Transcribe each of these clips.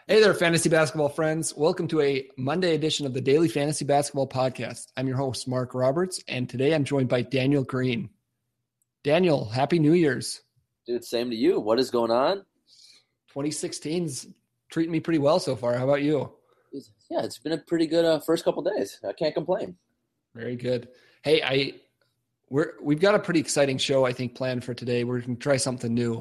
Hey there, fantasy basketball friends. Welcome to a Monday edition of the Daily Fantasy Basketball Podcast. I'm your host, Mark Roberts, and today I'm joined by Daniel Green. Daniel, Happy New Year's. Dude, same to you. What is going on? 2016's treating me pretty well so far. How about you? Yeah, it's been a pretty good first couple days. I can't complain. Very good. Hey, we've got a pretty exciting show, I think, planned for today. We're going to try something new.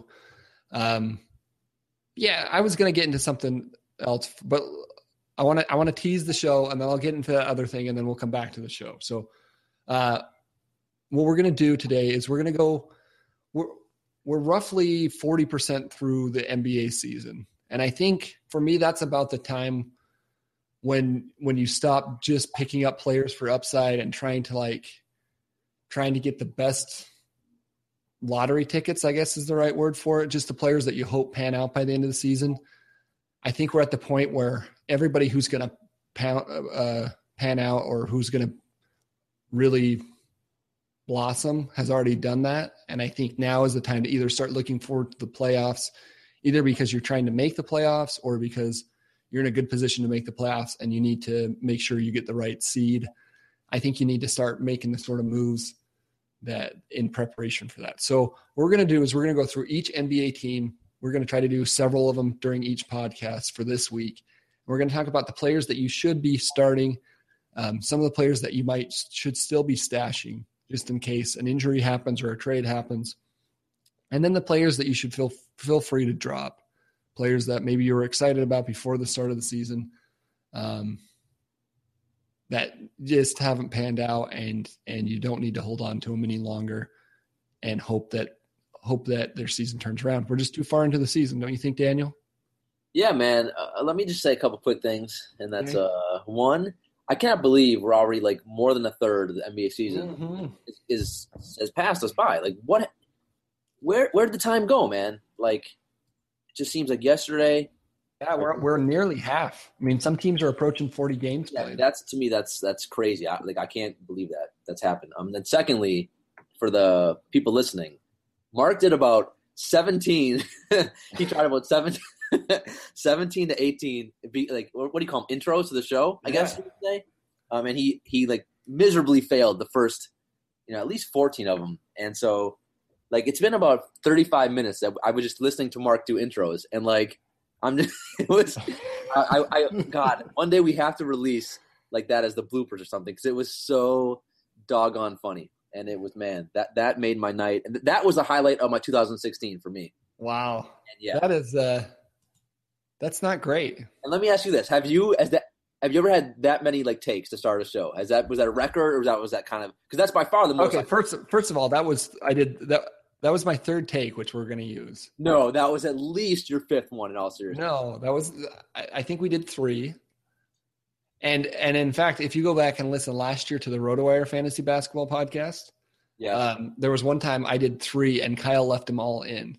I was going to get into something else, but I want to tease the show, and then I'll get into the other thing, and then we'll come back to the show. So, what we're going to do today is we're going to go. We're roughly 40% through the NBA season, and I think for me that's about the time when you stop just picking up players for upside and trying to get the best lottery tickets, I guess is the right word for it, just the players that you hope pan out by the end of the season. I think we're at the point where everybody who's going to pan out or who's going to really blossom has already done that. And I think now is the time to either start looking forward to the playoffs, either because you're trying to make the playoffs or because you're in a good position to make the playoffs and you need to make sure you get the right seed. I think you need to start making the sort of moves that in preparation for that. So what we're going to do is we're going to go through each NBA team. We're going to try to do several of them during each podcast for this week. We're going to talk about the players that you should be starting, some of the players that you should still be stashing just in case an injury happens or a trade happens. And then the players that you should feel free to drop, players that maybe you were excited about before the start of the season, that just haven't panned out and you don't need to hold on to them any longer and hope that their season turns around. We're just too far into the season. Don't you think, Daniel? Yeah, man. Let me just say a couple quick things. And that's one, I cannot believe we're already more than a third of the NBA season has passed us by. Where did the time go, man? It just seems like yesterday. Yeah, we're nearly half. I mean, some teams are approaching 40 games played. That's crazy. I can't believe that's happened. Then secondly, for the people listening, Mark did about 17. He tried about 17 to 18. What do you call them? Intros to the show, I guess you would say. And he miserably failed the first, at least 14 of them. And so, it's been about 35 minutes that I was just listening to Mark do intros, and God, one day we have to release that as the bloopers or something, because it was so doggone funny. And it was, man, that made my night. And that was the highlight of my 2016 for me. Wow. And yeah. That's not great. And let me ask you this. Have you ever had that many takes to start a show? Was that a record, or was that kind of, because that's by far the most. Okay. First of all, that was my third take, which we're going to use. No, that was at least your fifth one in all seriousness. No, I think we did 3. And in fact, if you go back and listen last year to the RotoWire Fantasy Basketball Podcast, there was one time I did 3 and Kyle left them all in.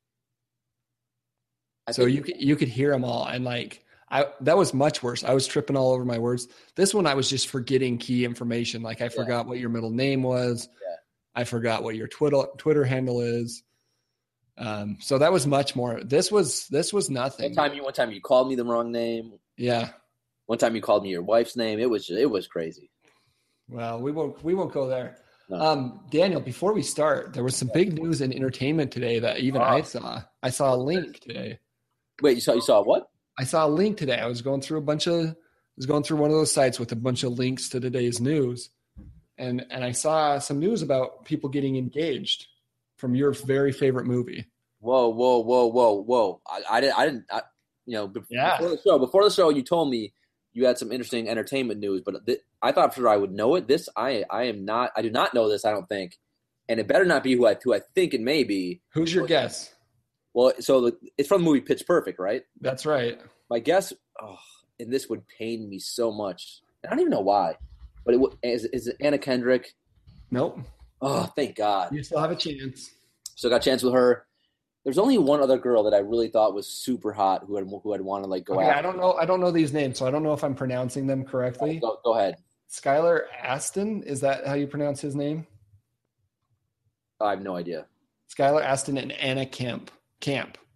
So you could hear them all. And that was much worse. I was tripping all over my words. This one, I was just forgetting key information. I forgot what your middle name was. Yeah. I forgot what your Twitter handle is. So that was much more. This was nothing. One time you called me the wrong name. Yeah. One time you called me your wife's name. It was crazy. Well, we won't go there. No. Daniel, before we start, there was some big news in entertainment today that even I saw. I saw a link today. Wait, you saw what? I saw a link today. I was going through one of those sites with a bunch of links to today's news. And I saw some news about people getting engaged from your very favorite movie. Whoa. I didn't. Before the show, you told me you had some interesting entertainment news, but I thought for sure I would know it. I do not know this, I don't think. And it better not be who I think it may be. Who's your guess? Well, so it's from the movie Pitch Perfect, right? That's right. My guess, and this would pain me so much. I don't even know why. But is it Anna Kendrick? Nope. Oh, thank God. You still have a chance. Still got a chance with her. There's only one other girl that I really thought was super hot who I'd want to go after. I don't know these names, so I don't know if I'm pronouncing them correctly. Go ahead. Skylar Astin, is that how you pronounce his name? I have no idea. Skylar Astin and Anna Camp.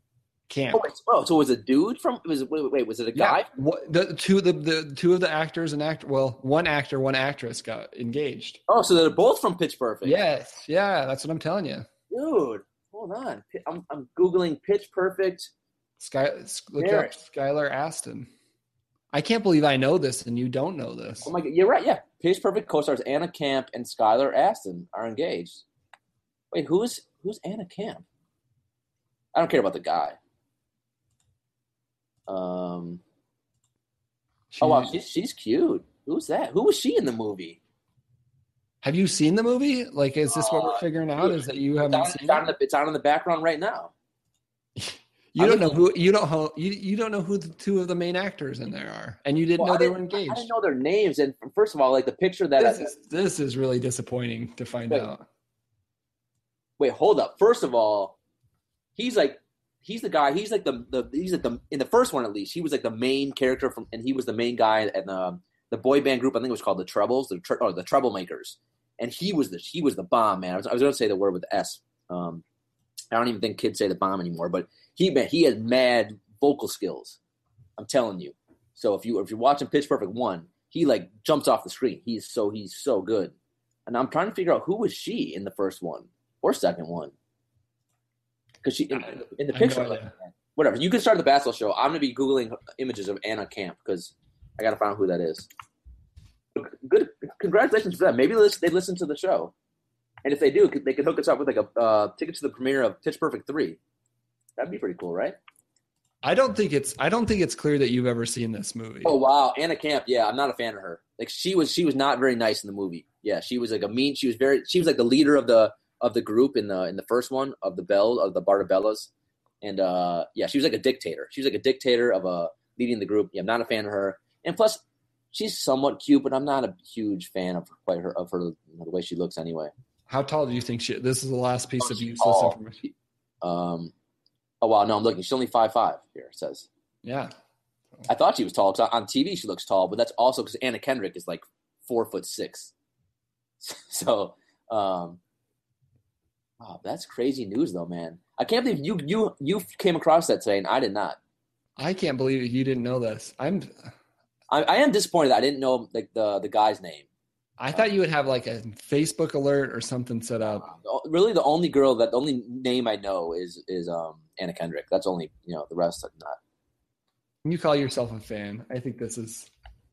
Camp. So it was a dude from? Was it a guy? The two of the actors and one actor, one actress got engaged. Oh, so they're both from Pitch Perfect. Yes, yeah, that's what I'm telling you, dude. Hold on, I'm googling Pitch Perfect. Look up Skylar Astin. I can't believe I know this and you don't know this. Oh my God, you're right. Yeah, Pitch Perfect co-stars Anna Camp and Skylar Astin are engaged. Wait, who's Anna Camp? I don't care about the guy. Oh wow, she's cute. Who's that? Who was she in the movie? Have you seen the movie? Like, is this what we're figuring out? Is that you haven't seen it? It's on in the background right now. You don't know who the two of the main actors in there are, and you didn't know they were engaged. I didn't know their names, and first of all, like the picture that this is really disappointing to find out. Wait, hold up. First of all, he's the guy. He's like the in the first one at least. He was like the main character and he was the main guy in the boy band group. I think it was called the Troubles, the Troublemakers, and he was the bomb, man. I was going to say the word with the S. I don't even think kids say the bomb anymore, but he had mad vocal skills. I'm telling you. So if you're watching Pitch Perfect 1, he like jumps off the screen. He's so good. And I'm trying to figure out who was she in the first one or second one. Because she in the picture, whatever. You can start the basketball show. I'm gonna be googling images of Anna Camp because I gotta find out who that is. Good, congratulations for that. Maybe they listen to the show, and if they do, they could hook us up with like a ticket to the premiere of Pitch Perfect 3. That'd be pretty cool, right? I don't think it's clear that you've ever seen this movie. Oh wow, Anna Camp. Yeah, I'm not a fan of her. Like she was not very nice in the movie. Yeah, she was like she was like the leader of the group in the first one of the Bartabellas, and yeah, she was like a dictator. She was like a dictator of leading the group. Yeah, I'm not a fan of her. And plus, she's somewhat cute, but I'm not a huge fan of her the way she looks anyway. How tall do you think this is the last piece of useless information? Oh wow, no, I'm looking. She's only 5'5" here. It says. Yeah. I thought she was tall because on TV she looks tall, but that's also because Anna Kendrick is like 4'6". So. Wow, that's crazy news, though, man. I can't believe you came across that today, and I did not. I can't believe you didn't know this. I am disappointed that I didn't know like the guy's name. I thought you would have like a Facebook alert or something set up. Really, the only name I know is Anna Kendrick. That's only the rest I'm not. You call yourself a fan. I think this is.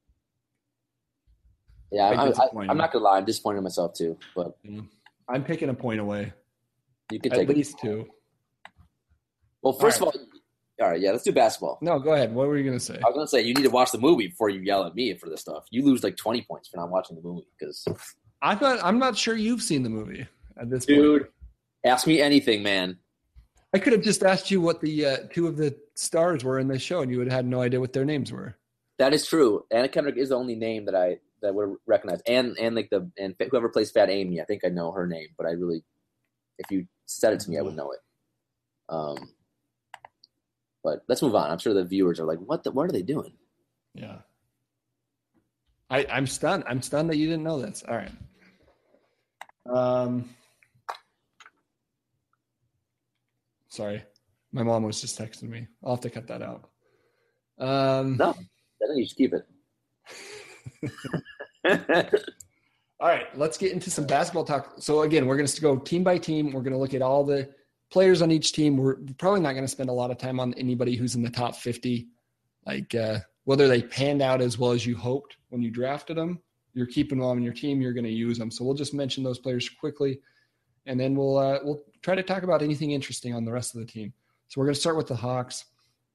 Yeah, I'm not gonna lie. I'm disappointed in myself too, but I'm picking a point away. You can take at least 2. Well, first of all, yeah, let's do basketball. No, go ahead. What were you going to say? I was going to say you need to watch the movie before you yell at me for this stuff. You lose like 20 points for not watching the movie because I'm not sure you've seen the movie at this point. Dude, ask me anything, man. I could have just asked you what the two of the stars were in this show, and you would have had no idea what their names were. That is true. Anna Kendrick is the only name that would recognize, and whoever plays Fat Amy, I think I know her name, but if you said it to me, I would know it. But let's move on. I'm sure the viewers are like, what are they doing? Yeah. I'm stunned. I'm stunned that you didn't know this. All right. Sorry. My mom was just texting me. I'll have to cut that out. No, I think you should keep it. All right, let's get into some basketball talk. So again, we're going to go team by team. We're going to look at all the players on each team. We're probably not going to spend a lot of time on anybody who's in the top 50, like whether they panned out as well as you hoped when you drafted them. You're keeping them on your team. You're going to use them. So we'll just mention those players quickly, and then we'll try to talk about anything interesting on the rest of the team. So we're going to start with the Hawks.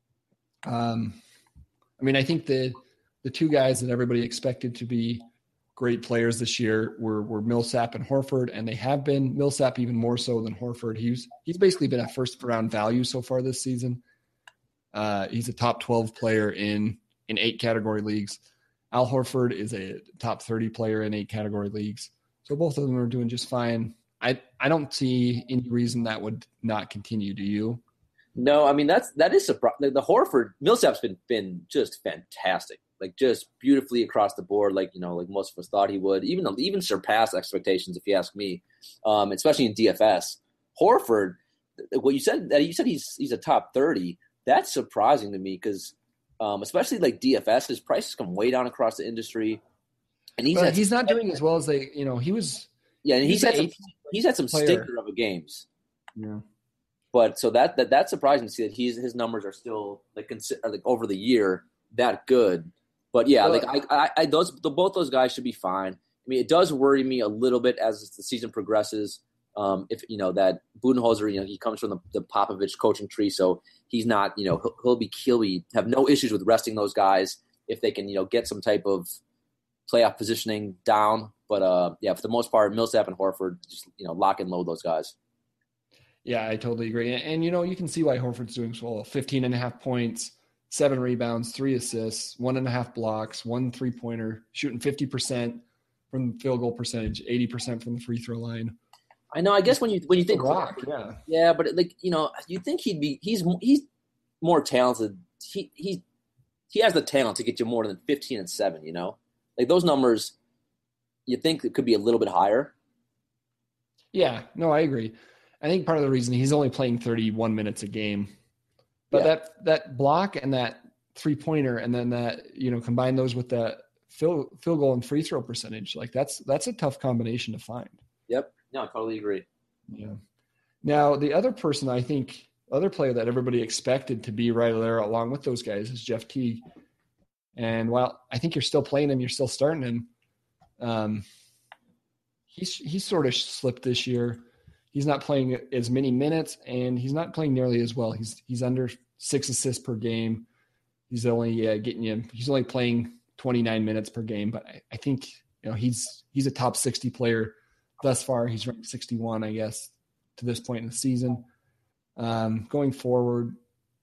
I think the two guys that everybody expected to be great players this year were Millsap and Horford, and they have been. Millsap even more so than Horford. He's basically been a first-round value so far this season. He's a top 12 player in 8 category leagues. Al Horford is a top 30 player in 8 category leagues. So both of them are doing just fine. I don't see any reason that would not continue. Do you? No, that is surprising. The Horford Millsap's been just fantastic. Like just beautifully across the board, like most of us thought he would, even surpass expectations, if you ask me. Especially in DFS. Horford, what you said he's a top 30. That's surprising to me because especially like DFS, his prices come way down across the industry. And he's not doing as well as he was. Yeah, and he's had some stinker of a games. Yeah. But so that's surprising to see that his numbers are still like over the year that good. But yeah, both those guys should be fine. I mean, it does worry me a little bit as the season progresses. If that Budenholzer, he comes from the Popovich coaching tree, so he's not, he'll have no issues with resting those guys if they can, get some type of playoff positioning down. But for the most part, Millsap and Horford just lock and load those guys. Yeah, I totally agree. And you can see why Horford's doing so well. 15.5 points, 7 rebounds, 3 assists, 1.5 blocks, 1 3-pointer, shooting 50% from field goal percentage, 80% from the free throw line. I know. I guess when you think Rock, but you think he's more talented. He has the talent to get you more than 15 and 7. Like those numbers, you think it could be a little bit higher. Yeah, no, I agree. I think part of the reason he's only playing 31 minutes a game, but that block and that 3-pointer, and then that combine those with that field goal and free throw percentage, like that's a tough combination to find. Yep. No, I totally agree. Yeah. Now, the other player that everybody expected to be right there along with those guys is Jeff Teague. And while I think you're still playing him, you're still starting him. He's sort of slipped this year. He's not playing as many minutes, and he's not playing nearly as well. He's under 6 assists per game. He's only he's only playing 29 minutes per game. But I think he's a top 60 player thus far. He's ranked 61, I guess, to this point in the season. Going forward,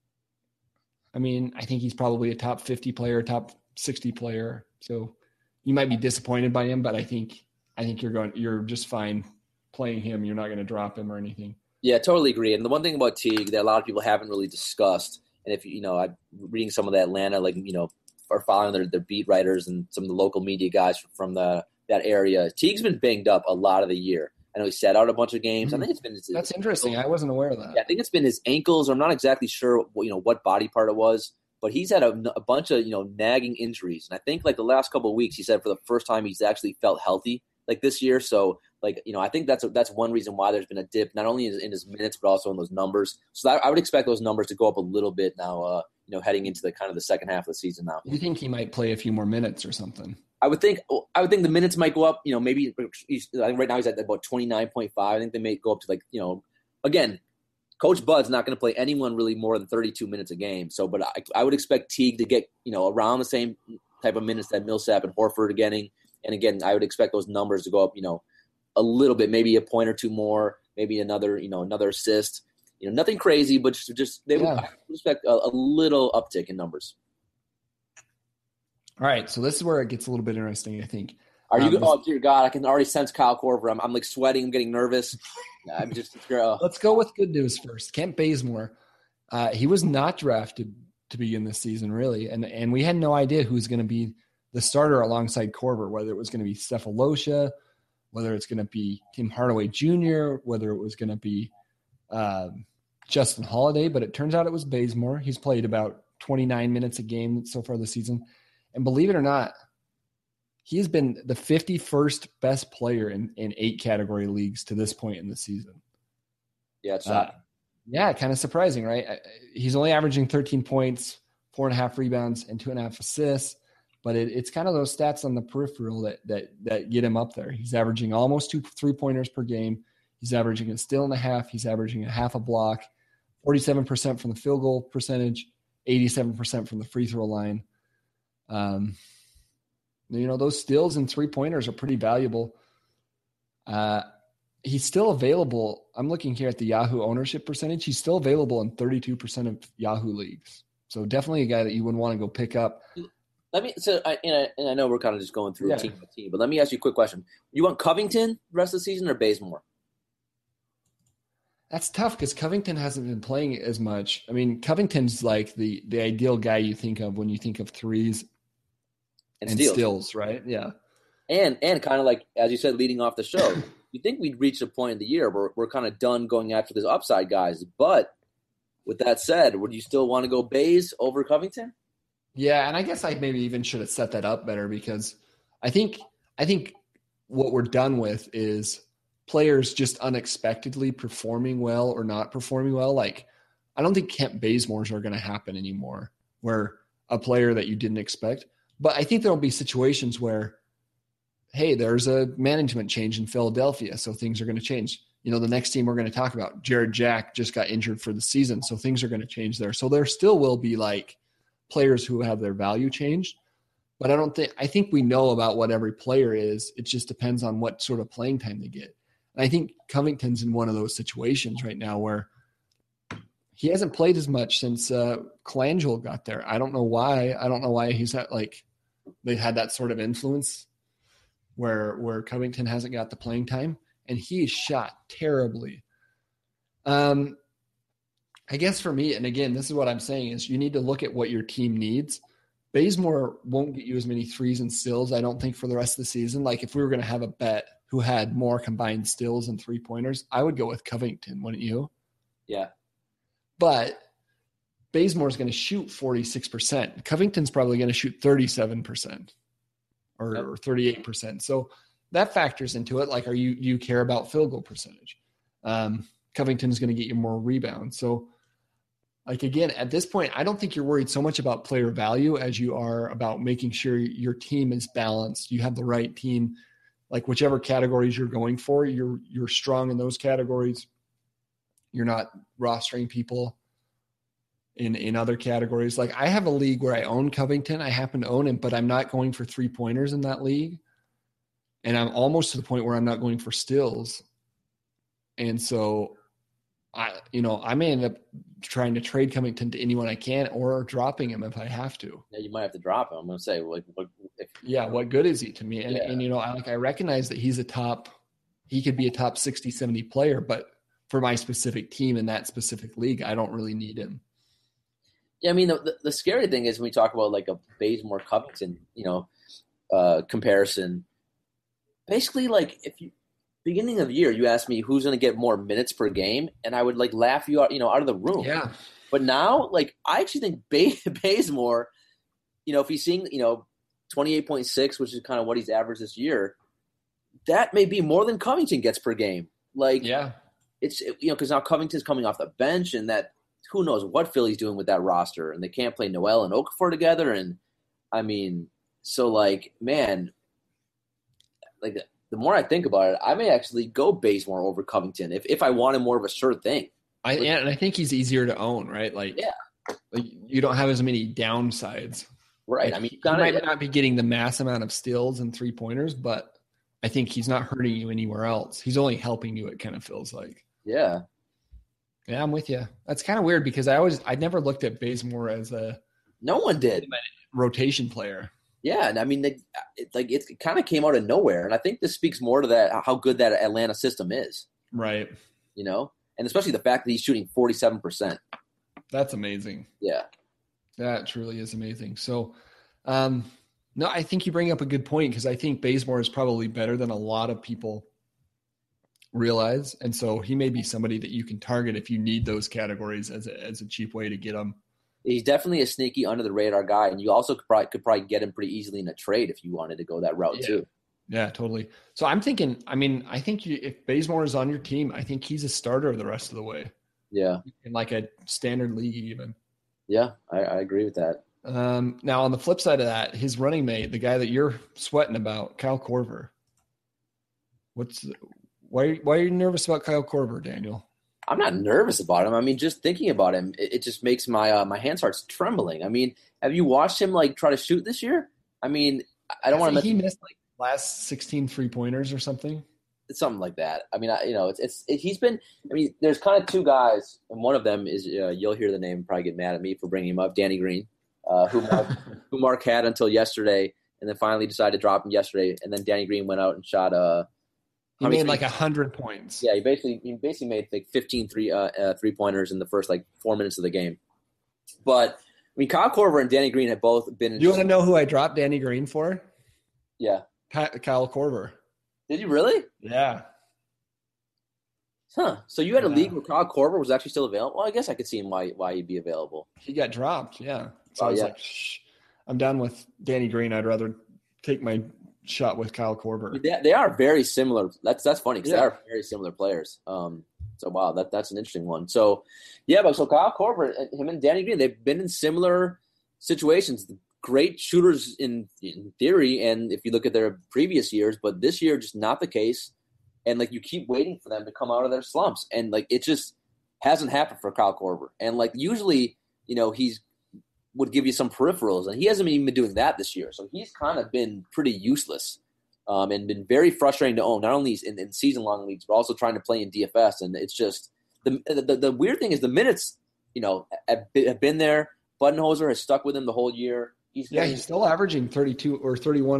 I mean, I think he's probably a top 50 player, top 60 player. So you might be disappointed by him, but I think you're just fine playing him. You're not going to drop him or anything. Yeah, I totally agree. And the one thing about Teague that a lot of people haven't really discussed, and if I'm reading some of the Atlanta, are following their beat writers and some of the local media guys from that area. Teague's been banged up a lot of the year. I know he sat out a bunch of games. I think it's been that's interesting. I wasn't aware of that. Yeah, I think it's been his ankles. I'm not exactly sure what body part it was, but he's had a bunch of nagging injuries. And I think the last couple of weeks, he said for the first time he's actually felt healthy this year. So I think that's one reason why there's been a dip, not only in his minutes but also in those numbers. So I would expect those numbers to go up a little bit now. Heading into the kind of the second half of the season now. You think he might play a few more minutes or something? I would think the minutes might go up. Maybe right now he's at about 29.5. I think they may go up to again, Coach Bud's not going to play anyone really more than 32 minutes a game. So, but I would expect Teague to get around the same type of minutes that Millsap and Horford are getting. And again, I would expect those numbers to go up, a little bit, maybe a point or two more, maybe another assist. Nothing crazy, but just I would expect a little uptick in numbers. All right, so this is where it gets a little bit interesting, I think. Are you? Oh dear God, I can already sense Kyle Korver. I'm sweating. I'm getting nervous. I'm just. Let's go with good news first. Kent Bazemore, he was not drafted to begin this season, really, and we had no idea who was going to be the starter alongside Korver, whether it was going to be Sefolosha, whether it's going to be Tim Hardaway Jr., whether it was going to be Justin Holiday, but it turns out it was Bazemore. He's played about 29 minutes a game so far this season. And believe it or not, he has been the 51st best player in 8 category leagues to this point in the season. Yeah, it's shocking. Kind of surprising, right? He's only averaging 13 points, 4.5 rebounds, and 2.5 assists. But it's kind of those stats on the peripheral that get him up there. He's averaging almost 2 3-pointers per game. He's averaging a steal and a half. He's averaging a half a block, 47% from the field goal percentage, 87% from the free throw line. Those steals and 3-pointers are pretty valuable. He's still available. I'm looking here at the Yahoo ownership percentage. He's still available in 32% of Yahoo leagues. So definitely a guy that you wouldn't want to go pick up. I know we're kind of just going through team by team, but let me ask you a quick question. You want Covington the rest of the season or Bazemore? That's tough because Covington hasn't been playing as much. I mean, Covington's like the ideal guy you think of when you think of threes and steals, right? Yeah. And kind of like, as you said, leading off the show, you think we'd reach a point in the year where we're kind of done going after these upside guys. But with that said, would you still want to go Bays over Covington? Yeah, and I guess I maybe even should have set that up better because I think what we're done with is players just unexpectedly performing well or not performing well. Like, I don't think Kent Bazemore's are going to happen anymore, where a player that you didn't expect. But I think there'll be situations where, hey, there's a management change in Philadelphia, so things are going to change. You know, the next team we're going to talk about, Jared Jack just got injured for the season, so things are going to change there. So there still will be like players who have their value changed. But I think we know about what every player is. It just depends on what sort of playing time they get. And I think Covington's in one of those situations right now where he hasn't played as much since Colangelo got there. I don't know why. I don't know why he's had they had that sort of influence where Covington hasn't got the playing time, and he's shot terribly. I guess for me, and again, this is what I'm saying, is you need to look at what your team needs. Bazemore won't get you as many threes and stills, I don't think, for the rest of the season. Like, if we were going to have a bet who had more combined stills and three-pointers, I would go with Covington, wouldn't you? Yeah. But Bazemore's going to shoot 46%. Covington's probably going to shoot 37% or 38%. So that factors into it. Like, do you care about field goal percentage? Covington's going to get you more rebounds. So, like, again, at this point, I don't think you're worried so much about player value as you are about making sure your team is balanced. You have the right team, like whichever categories you're going for, you're strong in those categories. You're not rostering people in other categories. Like, I have a league where I own Covington. I happen to own him, but I'm not going for 3-pointers in that league. And I'm almost to the point where I'm not going for stills. And so I may end up trying to trade Covington to anyone I can, or dropping him if I have to. Yeah, you might have to drop him. I'm going to say, what good is he to me? And, yeah. and I recognize that he could be a top 60, 70 player, but for my specific team in that specific league, I don't really need him. Yeah, I mean, the scary thing is when we talk about like a Bazemore Covington, comparison. Basically, like, if you beginning of the year, you asked me who's going to get more minutes per game, and I would like laugh you out, out of the room. Yeah. But now, like, I actually think Bazemore, if he's seeing, 28.6, which is kind of what he's averaged this year, that may be more than Covington gets per game. Like, yeah, it's because now Covington's coming off the bench, and that who knows what Philly's doing with that roster, and they can't play Noel and Okafor together, and I mean, so like, man, like. The more I think about it, I may actually go Bazemore over Covington if I wanted more of a sure thing. And I think he's easier to own, right? Like, yeah, like you don't have as many downsides. Right. Like, I mean, he might not be getting the mass amount of steals and 3-pointers, but I think he's not hurting you anywhere else. He's only helping you, it kind of feels like. Yeah. Yeah, I'm with you. That's kind of weird because I never looked at Bazemore as no one did rotation player. Yeah, and I mean, it kind of came out of nowhere, and I think this speaks more to that how good that Atlanta system is, right? And especially the fact that he's shooting 47%. That's amazing. Yeah, that truly is amazing. So, no, I think you bring up a good point because I think Bazemore is probably better than a lot of people realize, and so he may be somebody that you can target if you need those categories as a cheap way to get them. He's definitely a sneaky under the radar guy, and you also could probably get him pretty easily in a trade if you wanted to go that route too. Yeah, totally. So I'm thinking, I think if Bazemore is on your team, I think he's a starter the rest of the way. Yeah, in like a standard league even. Yeah, I agree with that. Now on the flip side of that, his running mate, the guy that you're sweating about, Kyle Korver. Why are you nervous about Kyle Korver, Daniel? I'm not nervous about him. I mean, just thinking about him, it just makes my my hand starts trembling. I mean, have you watched him like try to shoot this year? I mean, I don't want to. He missed like last 16 3-pointers or something. It's something like that. I mean, he's been. I mean, there's kind of two guys, and one of them is you'll hear the name and probably get mad at me for bringing him up, Danny Green, who Mark had until yesterday, and then finally decided to drop him yesterday, and then Danny Green went out and shot. He made like 100 points. Yeah, he basically made like 15 3-pointers in the first like 4 minutes of the game. But I mean, Kyle Korver and Danny Green have both been. Do you want to know who I dropped Danny Green for? Yeah, Kyle Korver. Did you really? Yeah. Huh. So you had a Yeah. league where Kyle Korver was actually still available? Well, I guess I could see why he'd be available. He got dropped. Yeah. So Oh, I was yeah. like, shh, I'm done with Danny Green. I'd rather take my shot with Kyle Korver. They are very similar. That's funny because they Yeah. are very similar players. So wow, that's an interesting one. So yeah, but so Kyle Korver, him and Danny Green, they've been in similar situations. Great shooters in theory, and if you look at their previous years, but this year just not the case. And like you keep waiting for them to come out of their slumps, and like it just hasn't happened for Kyle Korver. And like usually, he's would give you some peripherals, and he hasn't even been doing that this year. So he's kind of been pretty useless, and been very frustrating to own. Not only in season-long leagues, but also trying to play in DFS. And it's just the weird thing is the minutes, have been there. Budenholzer has stuck with him the whole year. He's still averaging 32 or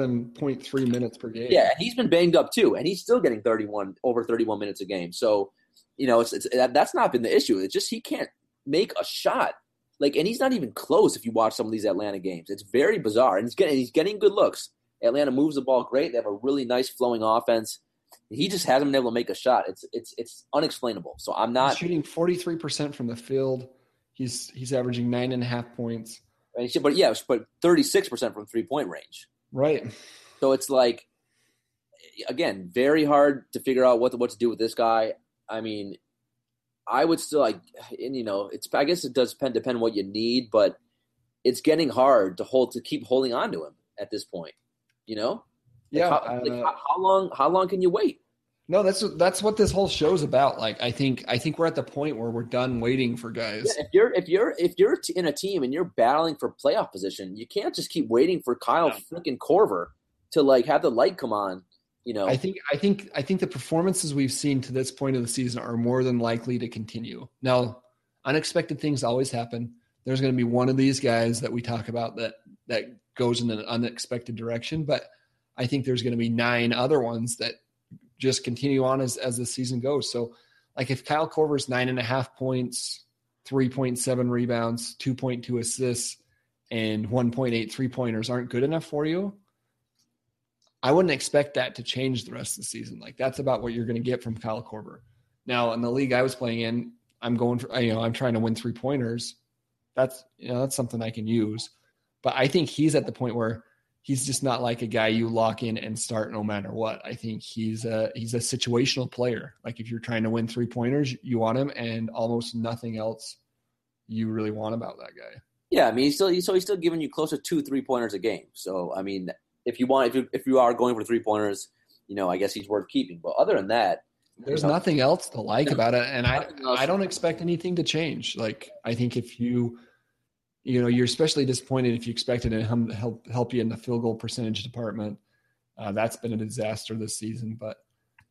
31.3 minutes per game. Yeah, and he's been banged up too, and he's still getting over 31 minutes a game. So, that's not been the issue. It's just he can't make a shot. Like, and he's not even close if you watch some of these Atlanta games. It's very bizarre, and he's getting good looks. Atlanta moves the ball great. They have a really nice flowing offense. He just hasn't been able to make a shot. It's unexplainable. So I'm not he's shooting 43% from the field. He's averaging 9.5 points. But 36% from 3-point range. Right. So it's like, again, very hard to figure out what to do with this guy. I mean, I would still I guess it does depend on what you need, but it's getting hard to keep holding on to him at this point. Yeah. How long can you wait? No, that's what this whole show's about. Like, I think we're at the point where we're done waiting for guys. Yeah, if you're in a team and you're battling for playoff position, you can't just keep waiting for Kyle freaking Korver to like have the light come on. I think the performances we've seen to this point of the season are more than likely to continue. Now, unexpected things always happen. There's going to be one of these guys that we talk about that goes in an unexpected direction, but I think there's going to be 9 other ones that just continue on as the season goes. So like if Kyle Korver's 9.5 points, 3.7 rebounds, 2.2 assists, and 1.8 3-pointers aren't good enough for you, I wouldn't expect that to change the rest of the season. Like that's about what you're going to get from Kyle Korver. Now in the league I was playing in, I'm going for, I'm trying to win 3-pointers. That's something I can use, but I think he's at the point where he's just not like a guy you lock in and start no matter what. I think he's a situational player. Like if you're trying to win 3-pointers, you want him, and almost nothing else you really want about that guy. Yeah, I mean, he's still giving you close to 2 3-pointers a game. So I mean, if you are going for 3-pointers, I guess he's worth keeping. But other than that, there's nothing else to like about it, and I don't expect anything to change. Like I think if you're especially disappointed if you expected him to help you in the field goal percentage department. That's been a disaster this season, but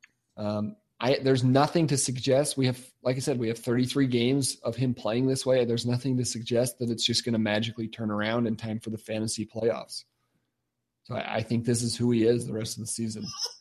there's nothing to suggest. We have 33 games of him playing this way. There's nothing to suggest that it's just going to magically turn around in time for the fantasy playoffs. So I think this is who he is the rest of the season.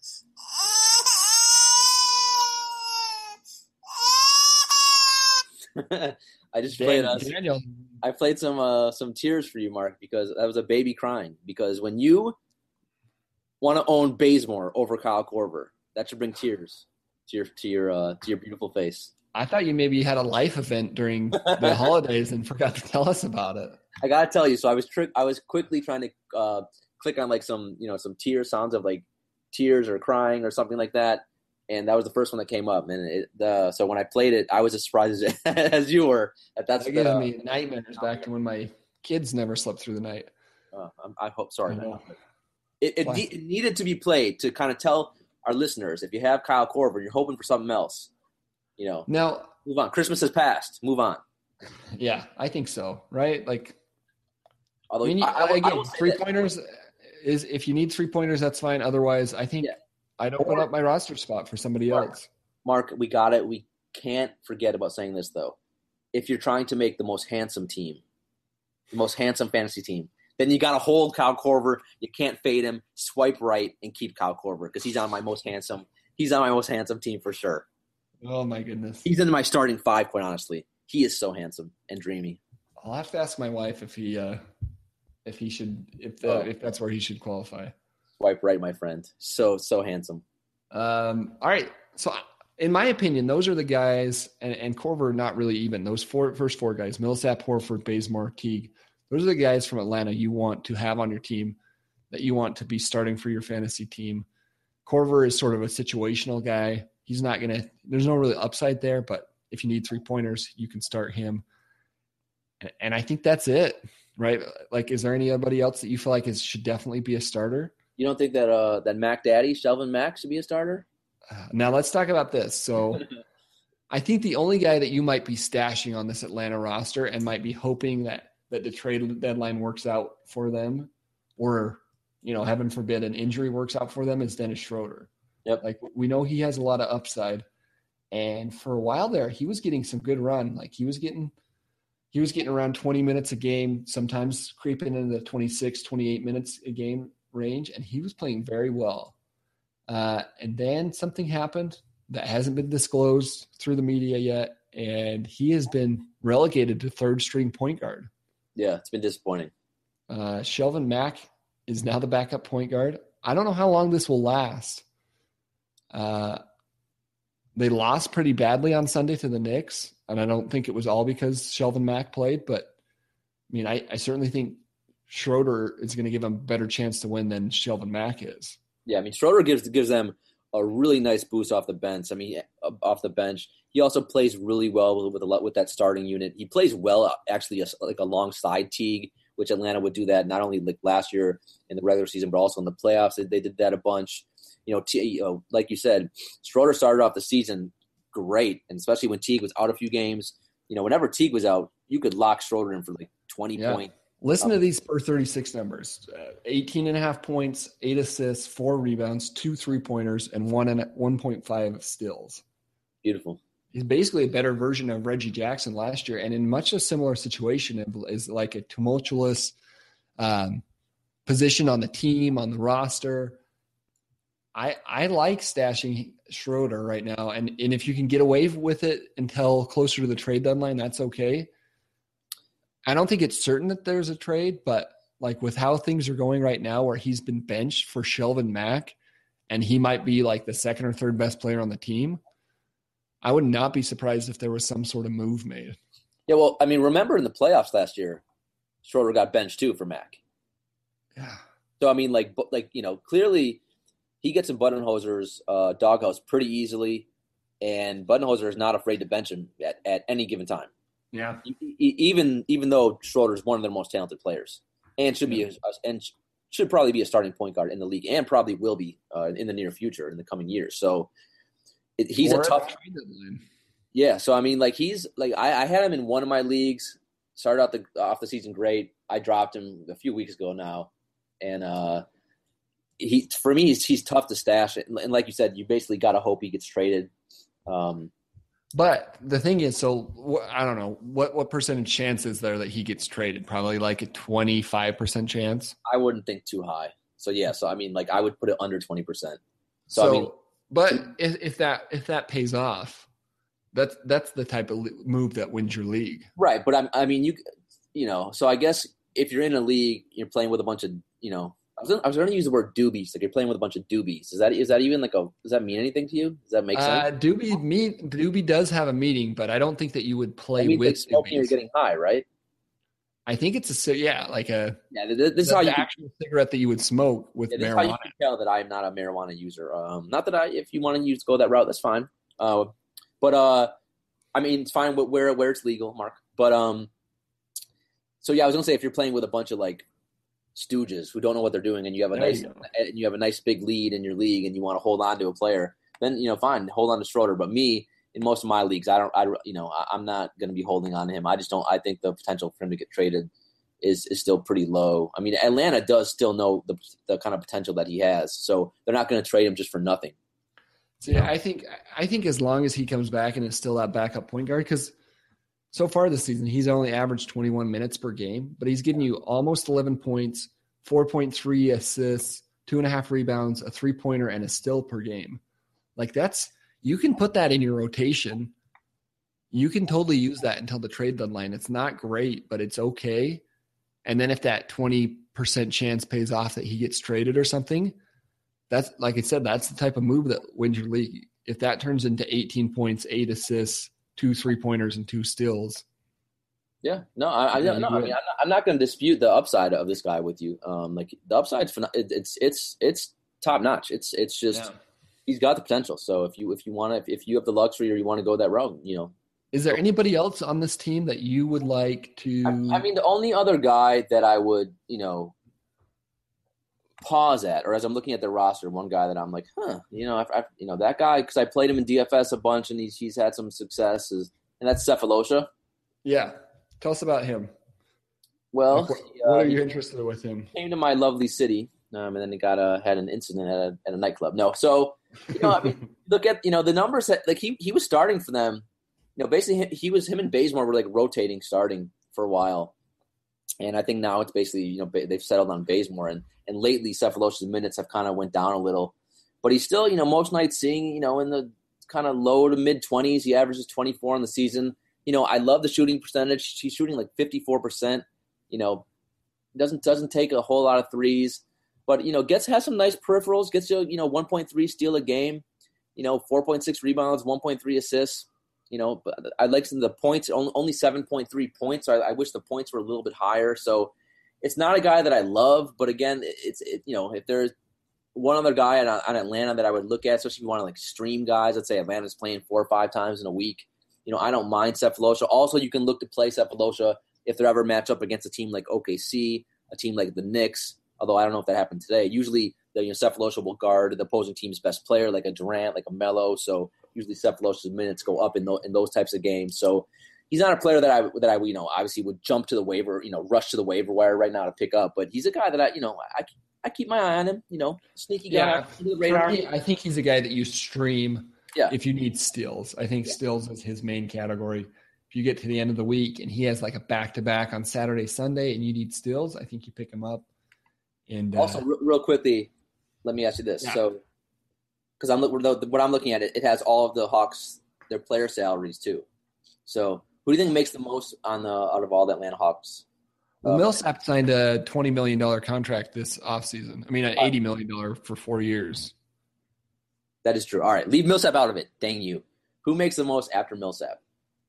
I just played Daniel. I played some tears for you, Mark, because that was a baby crying. Because when you want to own Bazemore over Kyle Korver, that should bring tears to your beautiful face. I thought you maybe had a life event during the holidays and forgot to tell us about it. I gotta tell you, so I was quickly trying to click on like some tear sounds of like tears or crying or something like that. And that was the first one that came up. And so when I played it, I was as surprised as you were. That gave me nightmares back to when my kids never slept through the night. I hope. Sorry. It needed to be played to kind of tell our listeners, if you have Kyle Korver, you're hoping for something else. Now move on. Christmas has passed. Move on. Yeah, I think so. Right? Like, although again, 3-pointers is, if you need 3-pointers, that's fine. Otherwise, I think. Yeah. I'd open up my roster spot for somebody else. Mark, we got it. We can't forget about saying this, though. If you're trying to make the most handsome team, the most handsome fantasy team, then you got to hold Kyle Korver. You can't fade him. Swipe right and keep Kyle Korver because he's on my most handsome. He's on my most handsome team for sure. Oh, my goodness. He's in my starting 5, quite honestly. He is so handsome and dreamy. I'll have to ask my wife if that's where he should qualify. Swipe right, my friend. So handsome. All right. So in my opinion, those are the guys, and Corver not really even. Those first four guys, Millsap, Horford, Bazemore, Teague, those are the guys from Atlanta you want to have on your team, that you want to be starting for your fantasy team. Corver is sort of a situational guy. He's not going to – there's no really upside there, but if you need three-pointers, you can start him. And I think that's it, right? Like, is there anybody else that you feel like should definitely be a starter? You don't think that that Mac Daddy, Shelvin Mack, should be a starter? Now let's talk about this. So I think the only guy that you might be stashing on this Atlanta roster and might be hoping that the trade deadline works out for them, or, heaven forbid, an injury works out for them, is Dennis Schroeder. Yep. Like, we know he has a lot of upside. And for a while there, he was getting some good run. Like, he was getting around 20 minutes a game, sometimes creeping into the 26, 28 minutes a game range, and he was playing very well. And then something happened that hasn't been disclosed through the media yet, and he has been relegated to third-string point guard. Yeah, it's been disappointing. Shelvin Mack is now the backup point guard. I don't know how long this will last. They lost pretty badly on Sunday to the Knicks, and I don't think it was all because Shelvin Mack played, but I mean, I certainly think Schroeder is going to give them a better chance to win than Shelvin Mack is. Yeah, I mean, Schroeder gives them a really nice boost off the bench. I mean, off the bench, he also plays really well with that starting unit. He plays well, actually, like alongside Teague, which Atlanta would do that not only like last year in the regular season, but also in the playoffs. They did that a bunch. Like you said, Schroeder started off the season great, and especially when Teague was out a few games. Whenever Teague was out, you could lock Schroeder in for like 20 points. Listen to these per 36 numbers: 18.5 points, 8 assists, 4 rebounds, 2 3-pointers, and 1.5 steals. Beautiful. He's basically a better version of Reggie Jackson last year, and in much a similar situation, is like a tumultuous position on the team, on the roster. I like stashing Schroeder right now, and if you can get away with it until closer to the trade deadline, that's okay. I don't think it's certain that there's a trade, but like with how things are going right now, where he's been benched for Shelvin Mack, and he might be like the second or third best player on the team, I would not be surprised if there was some sort of move made. Yeah, well, I mean, remember in the playoffs last year, Schroeder got benched too for Mack. Yeah. So I mean, clearly he gets in Budenholzer's doghouse pretty easily, and Budenholzer is not afraid to bench him at any given time. Yeah. Even though Schroeder is one of their most talented players, and should probably be a starting point guard in the league, and probably will be in the near future in the coming years. So he's a tough. Yeah. So I mean, he's I had him in one of my leagues. Started off the season great. I dropped him a few weeks ago now, and for me he's tough to stash. And like you said, you basically got to hope he gets traded. But the thing is, so I don't know what percentage chance is there that he gets traded? Probably like a 25% chance. I wouldn't think too high. So yeah, so I mean, I would put it under 20%. So I mean, but if that pays off, that's the type of move that wins your league, right? But I mean, so I guess if you're in a league, you're playing with a bunch of I was going to use the word doobies. Like, you're playing with a bunch of doobies. Is that even does that mean anything to you? Does that make sense? Doobie does have a meaning, but I don't think that you would play with like smoking doobies. Or getting high, right? I think it's This is how you actual cigarette that you would smoke with marijuana. This is how you can tell that I'm not a marijuana user. Not that if you want to go that route, that's fine. But I mean, it's fine where it's legal, Mark. But so yeah, I was gonna say, if you're playing with a bunch of stooges who don't know what they're doing, and you have a nice big lead in your league, and you want to hold on to a player, then fine, hold on to Schroeder. But me, in most of my leagues, I'm not going to be holding on to him. I think the potential for him to get traded is still pretty low. I mean, Atlanta does still know the kind of potential that he has, so they're not going to trade him just for nothing. So yeah, I think as long as he comes back and is still that backup point guard, because so far this season, he's only averaged 21 minutes per game, but he's getting you almost 11 points, 4.3 assists, 2.5 rebounds, a 3-pointer, and a steal per game. You can put that in your rotation. You can totally use that until the trade deadline. It's not great, but it's okay. And then if that 20% chance pays off that he gets traded or something, that's, like I said, that's the type of move that wins your league. if that turns into 18 points, 8 assists, 2 3-pointers, and 2 steals. Yeah, no, I'm not going to dispute the upside of this guy with you. Like the upside's it's top notch. It's just he's got the potential. So if you have the luxury or you want to go that route, Is there anybody else on this team that you would like to? I mean, the only other guy that I would pause at, or as I'm looking at the roster, one guy that I'm like, that guy, because I played him in DFS a bunch and he's had some successes, and that's Sefolosha. Yeah. Tell us about him. Well, what are you interested with him? Came to my lovely city, and then he had an incident at a nightclub. No, so look at the numbers that like he was starting for them. Basically him and Bazemore were like rotating starting for a while, and I think now it's basically they've settled on Bazemore, and lately Sefolosha's minutes have kind of went down a little, but he's still most nights seeing in the kind of low to mid 20s. He averages 24 on the season. I love the shooting percentage. He's shooting like 54%. Doesn't take a whole lot of threes, but has some nice peripherals. Gets you 1.3 steal a game, 4.6 rebounds, 1.3 assists. But I like the points. Only 7.3 points. So I wish the points were a little bit higher. So it's not a guy that I love, but again, if there's one other guy on Atlanta that I would look at, especially if you want to like stream guys. Let's say Atlanta's playing 4 or 5 times in a week. I don't mind Sefolosha. Also, you can look to play Sefolosha if they're ever match up against a team like OKC, a team like the Knicks, although I don't know if that happened today. Usually, Sefolosha will guard the opposing team's best player, like a Durant, like a Melo. So usually Sefolosha's minutes go up in those types of games. So he's not a player that I obviously would jump to the waiver, rush to the waiver wire right now to pick up. But he's a guy that I keep my eye on him. Sneaky guy under the radar. I think he's a guy that you stream. Yeah. If you need steals, I think steals is his main category. If you get to the end of the week and he has like a back-to-back on Saturday, Sunday, and you need steals, I think you pick him up. And also, real quickly, let me ask you this. Yeah. So, because what I'm looking at, it has all of the Hawks, their player salaries too. So, who do you think makes the most out of all the Atlanta Hawks? Well, Millsap signed a $20 million contract this offseason. I mean, an $80 million for 4 years. That is true. All right, leave Millsap out of it. Dang you. Who makes the most after Millsap?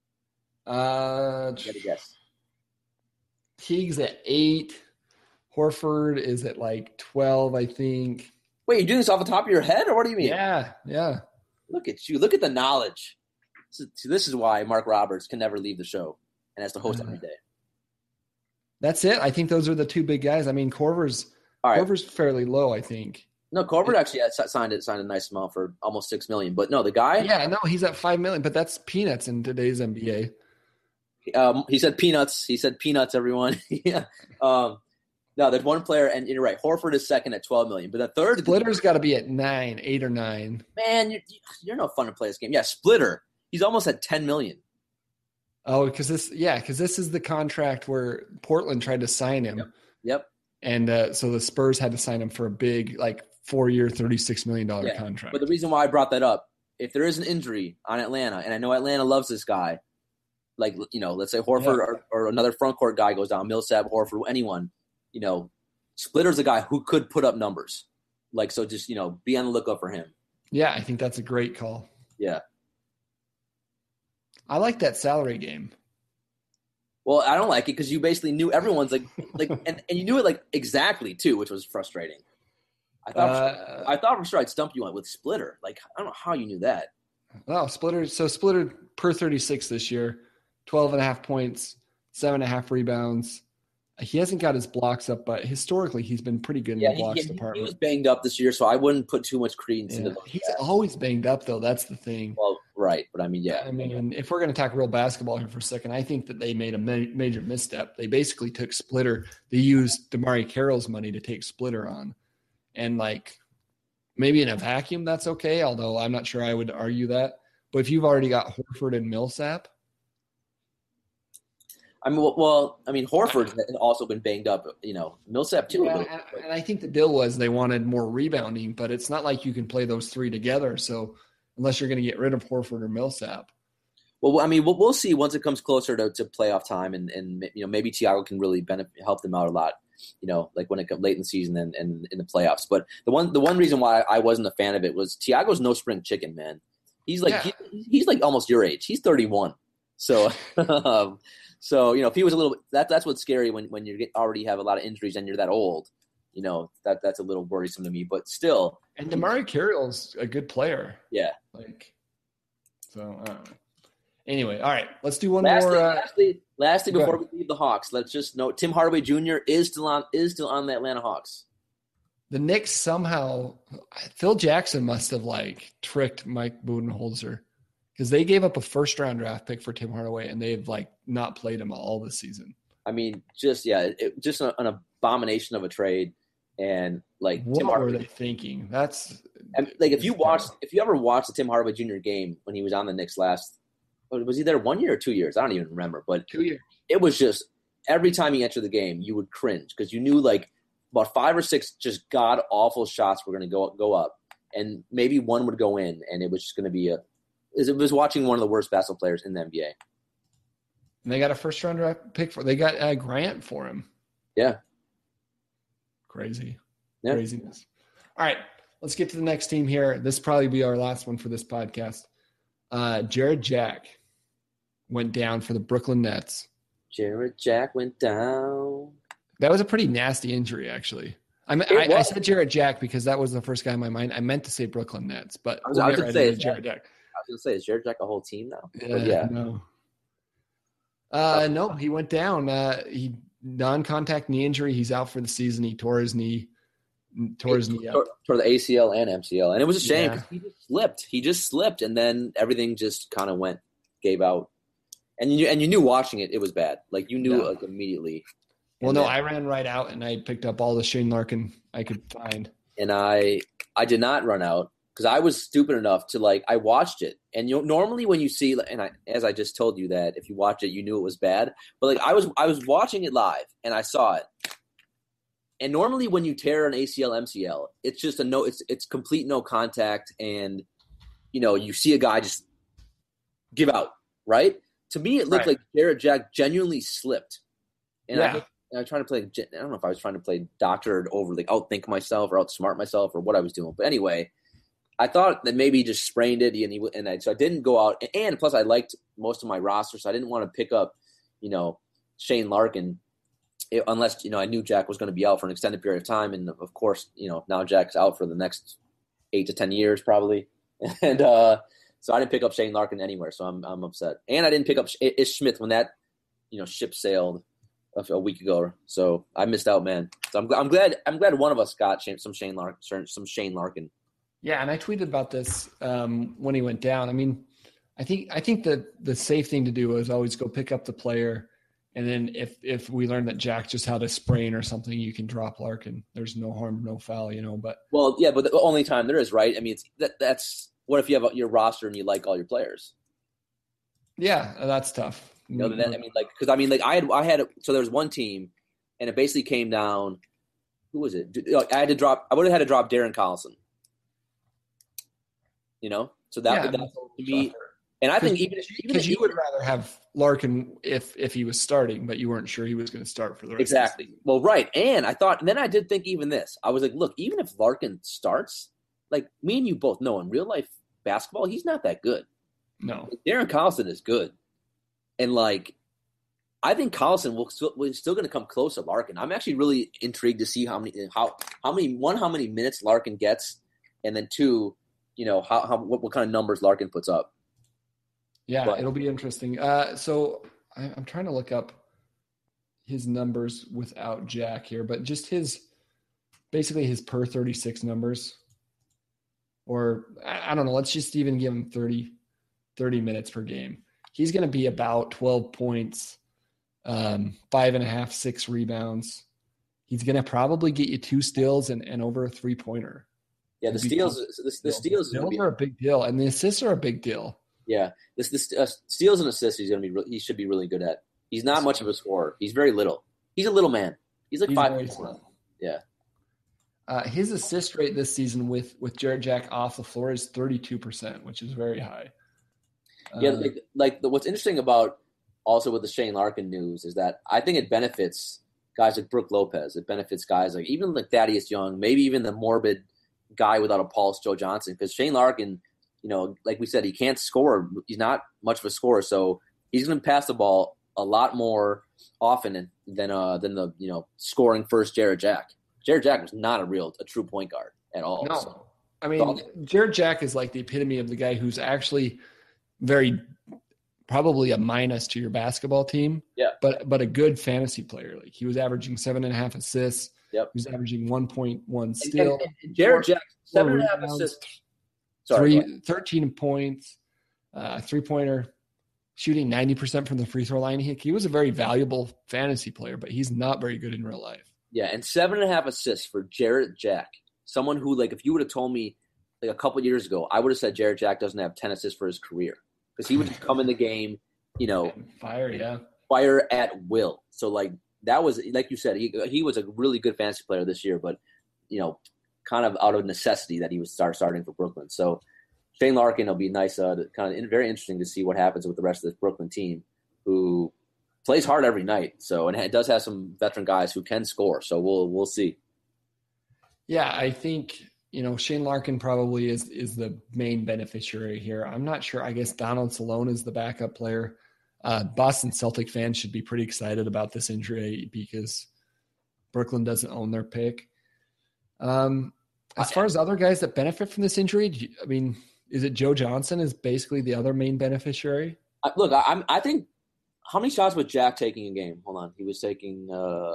Get a guess. Teague's at 8. Horford is at like 12, I think. Wait, you're doing this off the top of your head, or what do you mean? Yeah. Look at you. Look at the knowledge. This is why Mark Roberts can never leave the show and has to host every day. That's it. I think those are the two big guys. I mean, Korver's fairly low, I think. No, Korver actually signed a nice amount for almost $6 million. But no, the guy. Yeah, no, he's at $5 million, but that's peanuts in today's NBA. He said peanuts. He said peanuts. Everyone. Yeah. No, there's one player, and you're right. Horford is second at $12 million, but the third. Splitter's got to be at 9, 8 or 9. Man, you're no fun to play this game. Yeah, Splitter. He's almost at $10 million. Oh, because this is the contract where Portland tried to sign him. Yep. And so the Spurs had to sign him for a big, 4-year, $36 million contract. But the reason why I brought that up, if there is an injury on Atlanta, and I know Atlanta loves this guy, let's say Horford or another front court guy goes down, Millsap, Horford, anyone, Splitter's a guy who could put up numbers. So just, be on the lookout for him. Yeah, I think that's a great call. Yeah. I like that salary game. Well, I don't like it because you basically knew everyone's and you knew it exactly too, which was frustrating. I thought for sure I'd stump you on with Splitter. I don't know how you knew that. Wow, Splitter per 36 this year, 12.5 points, 7.5 rebounds. He hasn't got his blocks up, but historically he's been pretty good in the blocks department. He was banged up this year, so I wouldn't put too much credence into that. He's always banged up, though. That's the thing. Well, right, but I mean, yeah. I mean, if we're going to talk real basketball here for a second, I think that they made a major misstep. They basically took Splitter. They used DeMarre Carroll's money to take Splitter on. And, maybe in a vacuum that's okay, although I'm not sure I would argue that. But if you've already got Horford and Millsap. Horford has also been banged up, Millsap too. Yeah, and I think the deal was they wanted more rebounding, but it's not like you can play those three together. So unless you're going to get rid of Horford or Millsap. Well, we'll see once it comes closer to playoff time, and maybe Thiago can really help them out a lot. When it comes late in the season and in the playoffs. But the one reason why I wasn't a fan of it was Thiago's no spring chicken, man. He's like he's like almost your age. He's 31. So so if he was a little that's what's scary when you already have a lot of injuries and you're that old. That's a little worrisome to me, but still. And DeMarre Carroll's a good player. Yeah. So I don't know. Anyway, all right, let's do one more. Lastly, before we leave the Hawks, let's just note Tim Hardaway Jr. is still on the Atlanta Hawks. The Knicks somehow, Phil Jackson must have tricked Mike Budenholzer because they gave up a first-round draft pick for Tim Hardaway, and they've not played him all this season. I mean, just an abomination of a trade, and what Tim Hardaway, were they thinking? That's if you ever watched the Tim Hardaway Jr. game when he was on the Knicks last. Was he there 1 year or 2 years? I don't even remember. But 2 years. It was just every time he entered the game, you would cringe because you knew about 5 or 6 just god awful shots were going to go up, and maybe one would go in, and it was just going to be it was watching one of the worst basketball players in the NBA. And they got a first round draft pick they got Grant for him. Yeah. Crazy. Yeah. Craziness. All right, let's get to the next team here. This will probably be our last one for this podcast. Jared Jack went down for the Brooklyn Nets. Jared Jack went down. That was a pretty nasty injury, actually. I said Jared Jack because that was the first guy in my mind. I meant to say Brooklyn Nets, but I was going to say, Jared Jack. I was going to say, is Jared Jack a whole team now? No. No, he went down. He non-contact knee injury. He's out for the season. He tore his knee. Tore the ACL and MCL, and it was a shame because he just slipped, and then everything just kind of gave out, and you knew watching it was bad. You knew immediately. Well, no, I ran right out and I picked up all the Shane Larkin I could find, and I did not run out because I was stupid enough to I watched it, and normally when you see, and as I just told you that if you watch it you knew it was bad, but I was watching it live and I saw it. And normally when you tear an ACL, MCL, it's just it's complete no contact, and you see a guy just give out, right? To me, it looked like Jared Jack genuinely slipped, and I was trying to play. I don't know if I was trying to play doctor or over outthink myself or outsmart myself or what I was doing, but anyway, I thought that maybe he just sprained it, so I didn't go out. And plus, I liked most of my roster, so I didn't want to pick up, Shane Larkin. Unless I knew Jack was going to be out for an extended period of time, and of course, now Jack's out for the next 8 to 10 years probably, and so I didn't pick up Shane Larkin anywhere. So I'm upset, and I didn't pick up Ish Smith when that ship sailed a week ago. So I missed out, man. So I'm glad one of us got some Shane Larkin. Yeah, and I tweeted about this when he went down. I mean, I think that the safe thing to do is always go pick up the player. And then if we learn that Jack just had a sprain or something, you can drop Larkin. There's no harm, no foul, But but the only time there is, right? I mean, that's what if you have your roster and you like all your players? Yeah, that's tough. I had so there was one team, and it basically came down. Who was it? I would have had to drop Darren Collison. So that to me. And I think even because you would rather have Larkin if he was starting, but you weren't sure he was going to start for the rest. Exactly. Of the season. Well, right. And then I did think even this. I was like, look, even if Larkin starts, me and you both know in real life basketball, he's not that good. No. Darren Collison is good, and I think Collison will still going to come close to Larkin. I'm actually really intrigued to see how many minutes Larkin gets, and then 2, what kind of numbers Larkin puts up. Yeah, it'll be interesting. So I'm trying to look up his numbers without Jack here, but just his per 36 numbers, or I don't know. Let's just even give him 30 minutes per game. He's going to be about 12 points, 5.5, 6 rebounds. He's going to probably get you 2 steals and over a 3-pointer. Yeah, the steals are a big deal, and the assists are a big deal. Yeah, this steals and assists he should be really good at. He's not much of a scorer. He's very little. He's a little man. He's 5'4". Yeah. His assist rate this season with Jared Jack off the floor is 32%, which is very high. What's interesting about also with the Shane Larkin news is that I think it benefits guys like Brook Lopez. It benefits guys even Thaddeus Young, maybe even the morbid guy without a pulse, Joe Johnson, because Shane Larkin like we said, he can't score. He's not much of a scorer, so he's going to pass the ball a lot more often than the scoring first Jarrett Jack. Jarrett Jack was not a true point guard at all. No, so. I mean, Jarrett Jack is like the epitome of the guy who's actually probably a minus to your basketball team. Yeah. But a good fantasy player. Like he was averaging 7.5 assists. Yep. He was averaging 1.1 steal. And Jarrett Jack, 7.5 assists. 13 points, 3-pointer, shooting 90% from the free throw line. He was a very valuable fantasy player, but he's not very good in real life. Yeah, and 7.5 assists for Jarrett Jack. Someone who, like, if you would have told me like a couple of years ago, I would have said Jarrett Jack doesn't have 10 assists for his career because he would just come in the game, fire at will. So like that was, like you said, he was a really good fantasy player this year, but kind of out of necessity that he was starting for Brooklyn. So Shane Larkin will be nice, very interesting to see what happens with the rest of this Brooklyn team, who plays hard every night. So, and it does have some veteran guys who can score. So we'll see. Yeah, I think Shane Larkin probably is the main beneficiary here. I'm not sure. I guess Donald Salone is the backup player. Boston Celtic fans should be pretty excited about this injury because Brooklyn doesn't own their pick. As far as other guys that benefit from this injury, is it Joe Johnson is basically the other main beneficiary? Look, I think how many shots was Jack taking a game? Hold on. He was taking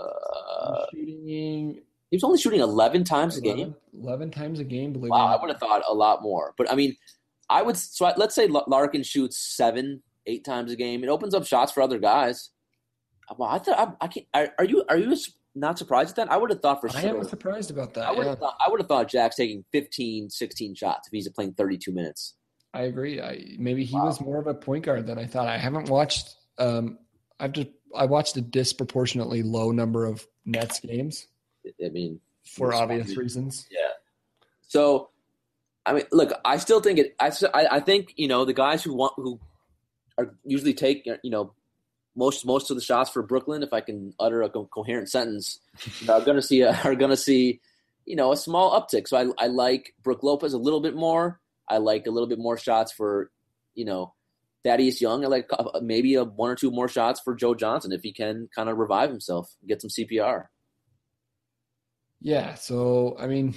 he was only shooting 11 times a game. 11 times a game, believe me. Wow, I would have thought a lot more. But let's say Larkin shoots 7-8 times a game. It opens up shots for other guys. Well, I can't. Are you not surprised at that? I would have thought for sure. I am surprised about that. I would have thought Jack's taking 15, 16 shots if he's playing 32 minutes. I agree. Maybe he was more of a point guard than I thought. I haven't watched. I watched a disproportionately low number of Nets games. For obvious reasons. Yeah. So, look, I still think it. I think the guys who are usually take most of the shots for Brooklyn, if I can utter a coherent sentence, are going to see a small uptick. So I like Brook Lopez a little bit more. I like a little bit more shots for Thaddeus Young. I like maybe one or two more shots for Joe Johnson if he can kind of revive himself, get some CPR. Yeah, so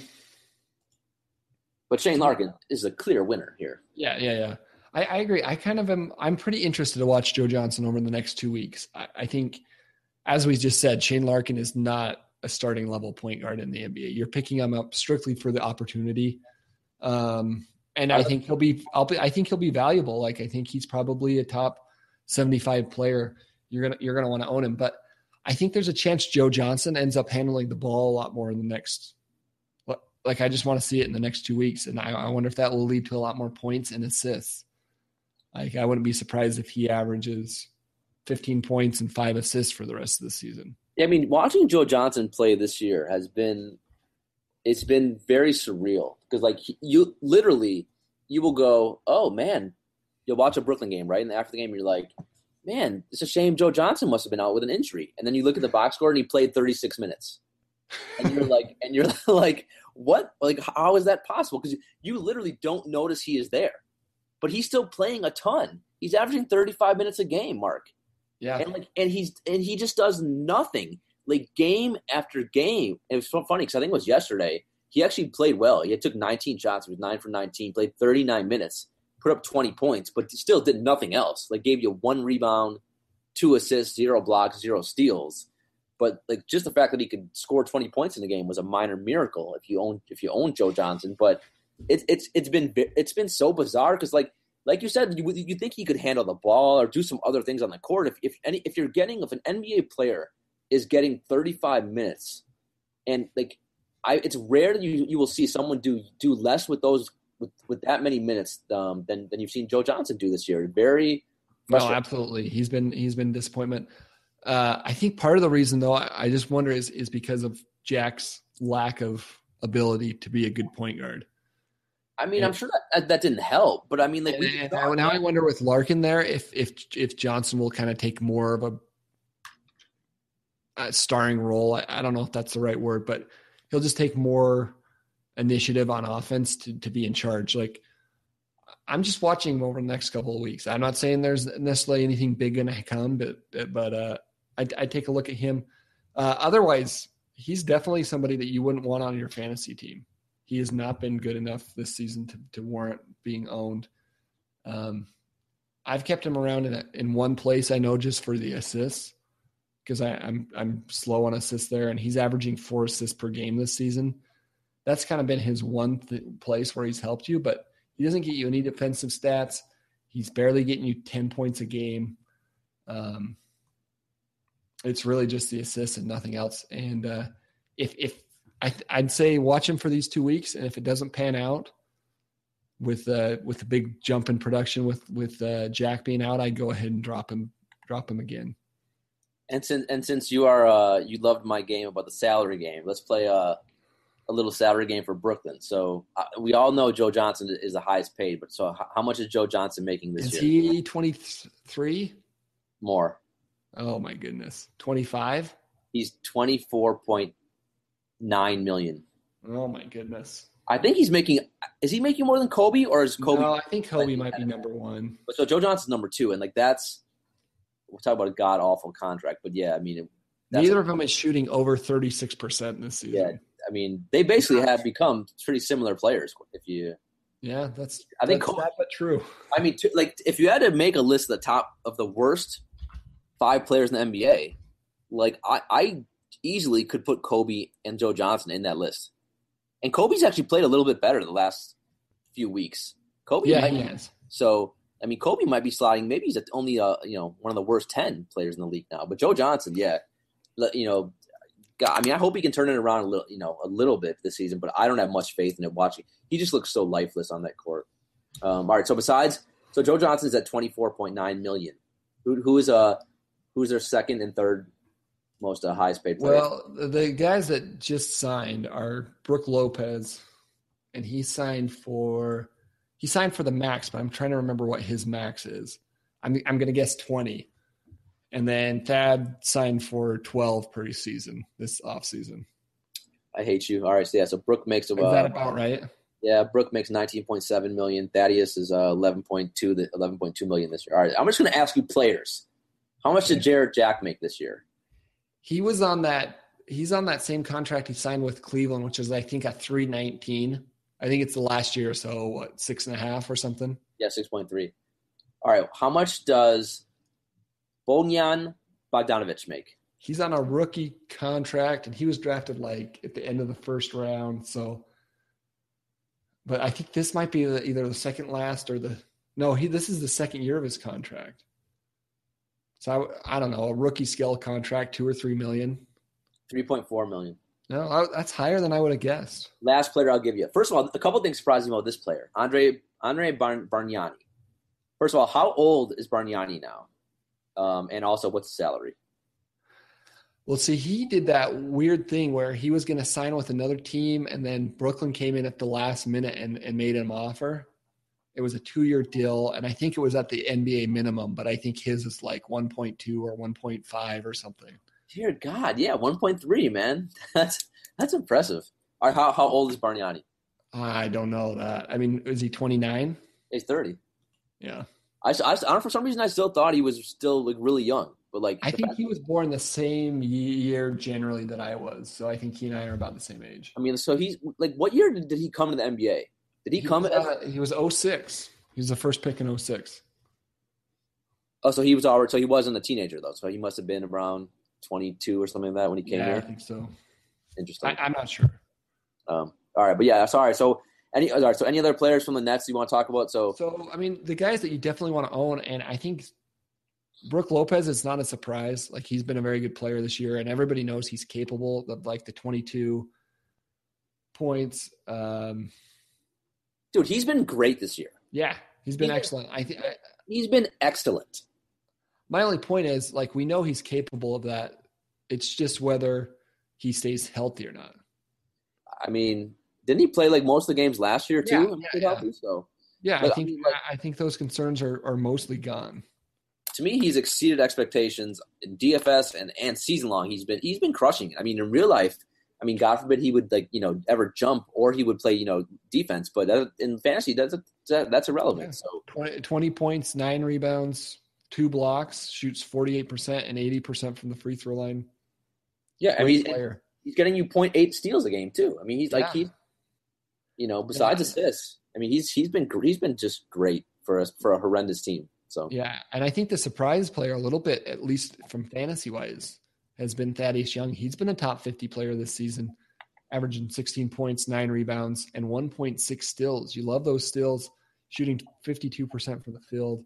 but Shane Larkin is a clear winner here. Yeah. I agree. I'm pretty interested to watch Joe Johnson over the next 2 weeks. I think, as we just said, Shane Larkin is not a starting level point guard in the NBA. You're picking him up strictly for the opportunity, and I think he'll be valuable. Like I think he's probably a top 75 player. You're gonna want to own him, but I think there's a chance Joe Johnson ends up handling the ball a lot more in the next. Like I just want to see it in the next 2 weeks, and I wonder if that will lead to a lot more points and assists. Like I wouldn't be surprised if he averages 15 points and 5 assists for the rest of the season. Yeah, watching Joe Johnson play this year it's been very surreal because you will go, oh man, you'll watch a Brooklyn game, right? And after the game, you're like, man, it's a shame Joe Johnson must have been out with an injury. And then you look at the box score and he played 36 minutes. And you're like, what? Like, how is that possible? Because you literally don't notice he is there. But he's still playing a ton. He's averaging 35 minutes a game, Mark. Yeah. And he just does nothing. Like game after game. It was so funny because I think it was yesterday. He actually played well. He took 19 shots. He was 9 for 19, played 39 minutes. Put up 20 points, but still did nothing else. Like gave you 1 rebound, 2 assists, 0 blocks, 0 steals. But like just the fact that he could score 20 points in the game was a minor miracle if you own Joe Johnson. But it's been so bizarre because like you said, you think he could handle the ball or do some other things on the court. If an NBA player is getting 35 minutes, and it's rare that you will see someone do less with those. With that many minutes than you've seen Joe Johnson do this year. Very frustrating. No, absolutely. He's been disappointment. I think part of the reason, though, I just wonder is because of Jack's lack of ability to be a good point guard. I'm sure that didn't help, but now I wonder with Larkin there if Johnson will kind of take more of a starring role. I don't know if that's the right word, but he'll just take more initiative on offense to be in charge. Like I'm just watching him over the next couple of weeks. I'm not saying there's necessarily anything big going to come, but I take a look at him. Otherwise, he's definitely somebody that you wouldn't want on your fantasy team. He has not been good enough this season to warrant being owned. I've kept him around in one place, I know, just for the assists, because I'm slow on assists there, and he's averaging 4 assists per game this season. That's kind of been his one place where he's helped you, but he doesn't get you any defensive stats. He's barely getting you 10 points a game. It's really just the assists and nothing else. And I'd say watch him for these 2 weeks, and if it doesn't pan out with a big jump in production with Jack being out, I'd go ahead and drop him again. And since you are you loved my game about the salary game, let's play a little salary game for Brooklyn. So we all know Joe Johnson is the highest paid, but so how much is Joe Johnson making this year? Is he 23? More. Oh my goodness. 25? He's 24.9 million. Oh my goodness. I think is he making more than Kobe, or is Kobe? No, I think Kobe might be number 1. But so Joe Johnson's number 2, and we'll talk about a god awful contract, but yeah, I mean, neither of them is shooting over 36% this season. Yeah, I mean, they basically have become pretty similar players. Yeah, that's sad but true. I mean, if you had to make a list of the top of the worst 5 players in the NBA, like I easily could put Kobe and Joe Johnson in that list. And Kobe's actually played a little bit better the last few weeks. He has. So, I mean, Kobe might be sliding. Maybe he's only one of the worst 10 players in the league now. But Joe Johnson, yeah, God, I mean, I hope he can turn it around a little bit this season. But I don't have much faith in it. Watching, he just looks so lifeless on that court. All right, so Joe Johnson's at 24.9 million. Who's their second and third most highest paid player? Well, the guys that just signed are Brook Lopez, and he signed for the max, but I'm trying to remember what his max is. I'm going to guess 20. And then Thad signed for 12 per season this offseason. I hate you. All right, so Brook makes is that about right? Yeah, Brook makes 19.7 million. Thaddeus is 11.2 million this year. All right, I'm just going to ask you players. How much did Jarrett Jack make this year? He's on that same contract he signed with Cleveland, which is I think a 319. I think it's the last year or so, 6.5 or something? Yeah, 6.3. All right, how much does Bojan Bogdanovic make? He's on a rookie contract, and he was drafted at the end of the first round. So, but I think this might be either the second last or this is the second year of his contract. So I don't know, a rookie scale contract, 2 or 3 million. 3.4 million. No, that's higher than I would have guessed. Last player I'll give you. First of all, a couple things surprising about this player, Andre Bargnani. First of all, how old is Bargnani now? And also, what's the salary? Well, see, he did that weird thing where he was going to sign with another team, and then Brooklyn came in at the last minute and made him an offer. It was a 2-year deal, and I think it was at the NBA minimum, but I think his is like 1.2 or 1.5 or something. Dear God, yeah, 1.3, man. That's impressive. All right, how old is Bargnani? I don't know that. I mean, is he 29? He's 30. Yeah. I don't know, for some reason I still thought he was still really young, but I think he was born the same year generally that I was, so I think he and I are about the same age. I mean, so he's what year did he come to the NBA? Did he come? He was 06. He was the first pick in 06. Oh, so he was already. So he wasn't a teenager though. So he must have been around 22 or something like that when he came here. I think so. Interesting. I'm not sure. All right, but yeah, sorry. So any other players from the Nets you want to talk about? So I mean, the guys that you definitely want to own, and I think Brook Lopez is not a surprise. Like, he's been a very good player this year, and everybody knows he's capable of the 22 points. Dude, he's been great this year. Yeah, he's been excellent. He's been excellent. My only point is, we know he's capable of that. It's just whether he stays healthy or not. I mean, didn't he play most of the games last year too? Yeah. Healthy, so. Yeah, I think those concerns are mostly gone. To me, he's exceeded expectations in DFS and season long. He's been crushing it. I mean, in real life, I mean, God forbid he would ever jump or he would play defense, but in fantasy that's irrelevant. Yeah. So 20 points, 9 rebounds, 2 blocks, shoots 48% and 80% from the free throw line. Yeah, I mean, he's getting you 0.8 steals a game too. I mean, he's besides assists. I mean, he's been just great for a horrendous team. So yeah, and I think the surprise player a little bit, at least from fantasy wise, has been Thaddeus Young. He's been a top 50 player this season, averaging 16 points, 9 rebounds, and 1.6 steals. You love those steals, shooting 52% from the field.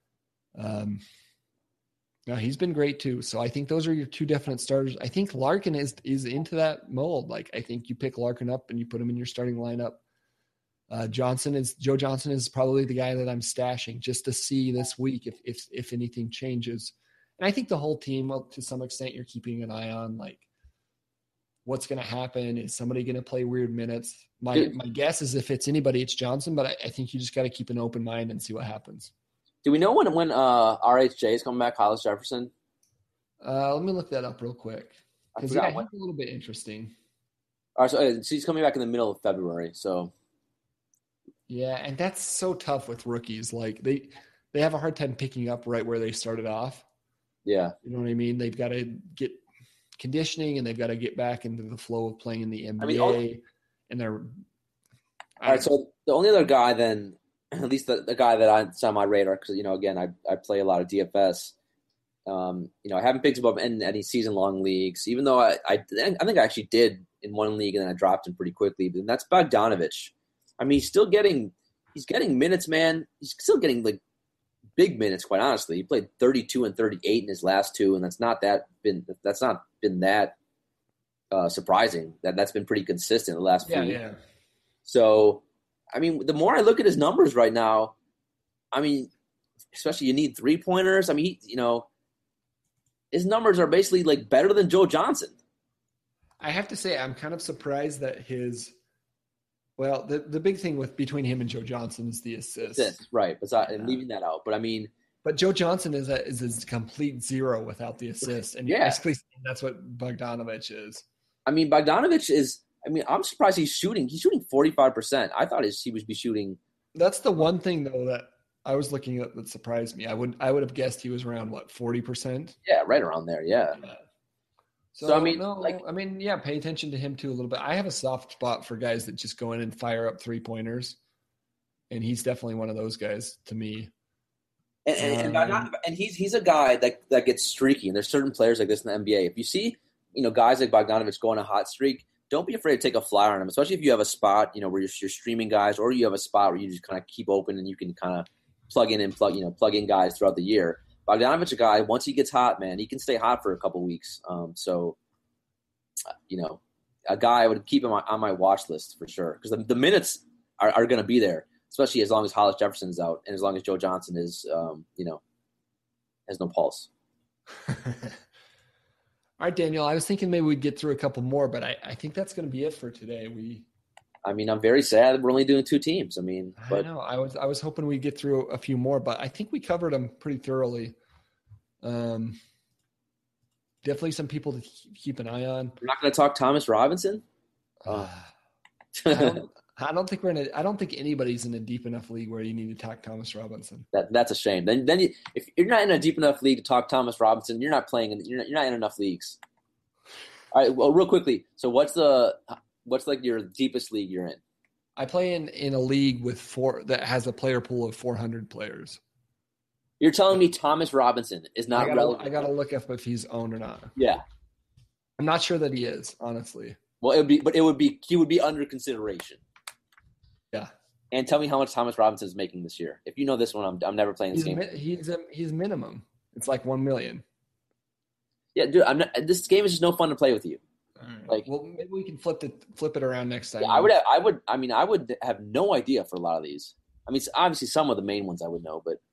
No, he's been great too. So I think those are your 2 definite starters. I think Larkin is into that mold. Like, I think you pick Larkin up and you put him in your starting lineup. Joe Johnson is probably the guy that I'm stashing just to see this week if anything changes. And I think the whole team, well, to some extent, you're keeping an eye on, like, what's going to happen. Is somebody going to play weird minutes? My guess is if it's anybody, it's Johnson, but I think you just got to keep an open mind and see what happens. Do we know when RHJ is coming back, Hollis Jefferson? Let me look that up real quick. Because he's a little bit interesting. All right, so he's coming back in the middle of February. So yeah, and that's so tough with rookies. Like, they have a hard time picking up right where they started off. Yeah. You know what I mean? They've got to get conditioning and they've got to get back into the flow of playing in the NBA. All right, so the only other guy then, at least the guy that's on my radar, because, again, I play a lot of DFS. I haven't picked him up in any season-long leagues, even though I think I actually did in one league and then I dropped him pretty quickly. But that's Bogdanovich. I mean, he's getting minutes, man. He's still getting, like, big minutes, quite honestly. He played 32 and 38 in his last 2, and that's not been that surprising. That's been pretty consistent the last few years. Yeah. So, I mean, the more I look at his numbers right now, I mean, especially you need 3-pointers. I mean, his numbers are basically, like, better than Joe Johnson. I have to say, I'm kind of surprised that the big thing between him and Joe Johnson is the assists. Right. And leaving that out. But I mean, but Joe Johnson is a complete zero without the assists. And basically that's what Bogdanovich is. I mean, Bogdanovich is, I'm surprised he's shooting 45%. I thought he would be shooting. That's the one thing though that I was looking at that surprised me. I would have guessed he was around 40%? Yeah, right around there. Yeah. So pay attention to him too a little bit. I have a soft spot for guys that just go in and fire up 3-pointers, and he's definitely one of those guys to me. And he's a guy that gets streaky. And there's certain players like this in the NBA. If you see, guys like Bogdanovich go on a hot streak, don't be afraid to take a flyer on him, especially if you have a spot, where you're streaming guys, or you have a spot where you just kind of keep open and you can kind of plug in guys throughout the year. Bogdanovich, a guy, once he gets hot, man, he can stay hot for a couple weeks. A guy I would keep him on my watch list for sure, because the minutes are going to be there, especially as long as Hollis Jefferson is out and as long as Joe Johnson is, has no pulse. All right, Daniel, I was thinking maybe we'd get through a couple more, but I think that's going to be it for today. I'm very sad that we're only doing 2 teams. I know. I was hoping we'd get through a few more, but I think we covered them pretty thoroughly. Definitely some people to keep an eye on. We're not going to talk Thomas Robinson. I don't think anybody's in a deep enough league where you need to talk Thomas Robinson. That's a shame. Then if you're not in a deep enough league to talk Thomas Robinson, you're not playing. You're not in enough leagues. All right. Well, real quickly. So what's like your deepest league you're in? I play in a league that has a player pool of 400 players. You're telling me Thomas Robinson is not relevant? I got to look up if he's owned or not. Yeah. I'm not sure that he is, honestly. Well, he would be under consideration. Yeah. And tell me how much Thomas Robinson is making this year. If you know this one, I'm never playing this game. He's minimum. It's like $1 million. Yeah, dude. This game is just no fun to play with you. Right. Well, maybe we can flip it around next time. Yeah, I would have no idea for a lot of these. Obviously some of the main ones I would know, but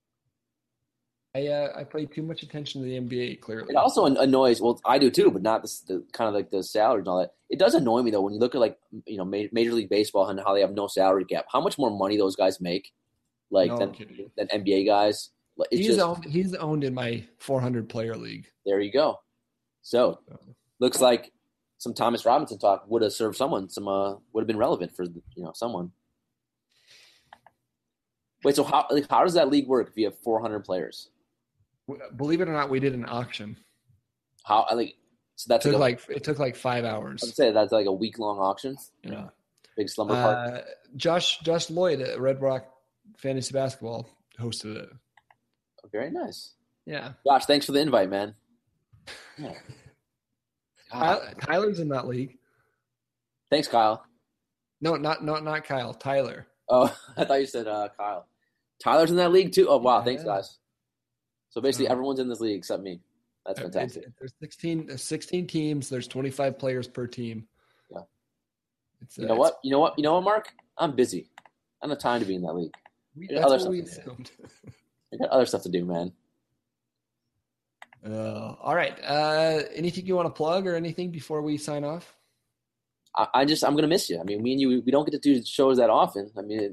I pay too much attention to the NBA. Clearly, it also annoys. Well, I do too, but not the kind of like the salary and all that. It does annoy me though when you look at Major League Baseball and how they have no salary cap. How much more money those guys make, than NBA guys. He's owned in my 400 player league. There you go. So looks like some Thomas Robinson talk would have served someone. Would have been relevant for someone. Wait, so how does that league work if you have 400 players? Believe it or not, we did an auction. So that's it took like 5 hours. I'd say that's like a week-long auction. Yeah. Big slumber party. Josh Lloyd at Red Rock Fantasy Basketball hosted it. Oh, very nice. Yeah. Josh, thanks for the invite, man. Yeah. Tyler's in that league. Thanks, Kyle. No, not Kyle. Tyler. Oh, I thought you said Kyle. Tyler's in that league too. Oh wow, yeah. Thanks guys. So basically, everyone's in this league except me. That's fantastic. There's 16 teams. There's 25 players per team. Yeah. You know what, Mark? I'm busy. I don't have time to be in that league. I got other stuff to do, man. All right. Anything you want to plug or anything before we sign off? I'm gonna miss you. I mean, me and you, we don't get to do shows that often. I mean,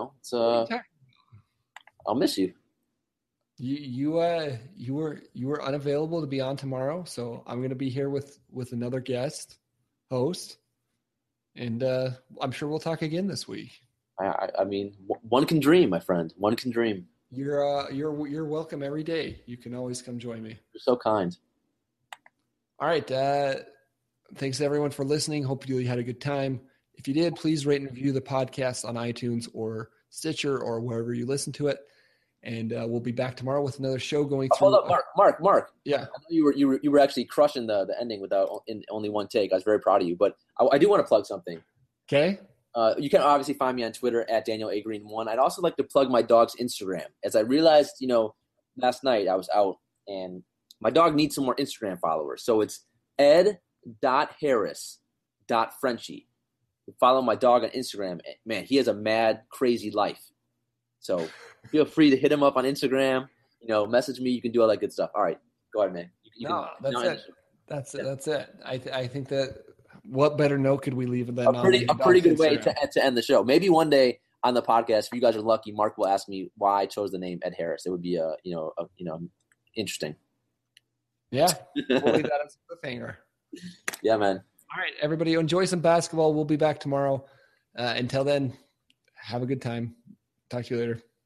I'll miss you. You were unavailable to be on tomorrow, so I'm gonna be here with another guest host, and I'm sure we'll talk again this week. I mean, one can dream, my friend. One can dream. You're welcome every day. You can always come join me. You're so kind. All right. Thanks everyone for listening. Hope you had a good time. If you did, please rate and review the podcast on iTunes or Stitcher or wherever you listen to it. And we'll be back tomorrow with another show going through. Hold up, Mark. Yeah, I know you were actually crushing the ending without in only one take. I was very proud of you, but I do want to plug something. Okay. You can obviously find me on Twitter at Daniel A. Green 1. I'd also like to plug my dog's Instagram. As I realized, last night I was out and my dog needs some more Instagram followers. So it's ed.harris.frenchie. Follow my dog on Instagram. Man, he has a mad, crazy life. So feel free to hit him up on Instagram. Message me. You can do all that good stuff. All right. Go ahead, man. That's it. I think that what better note could we leave than a pretty good way to end the show. Maybe one day on the podcast, if you guys are lucky, Mark will ask me why I chose the name Ed Harris. It would be interesting. Yeah, we'll leave that as a cliffhanger. Yeah, man. All right, everybody, enjoy some basketball. We'll be back tomorrow. Until then, have a good time. Talk to you later.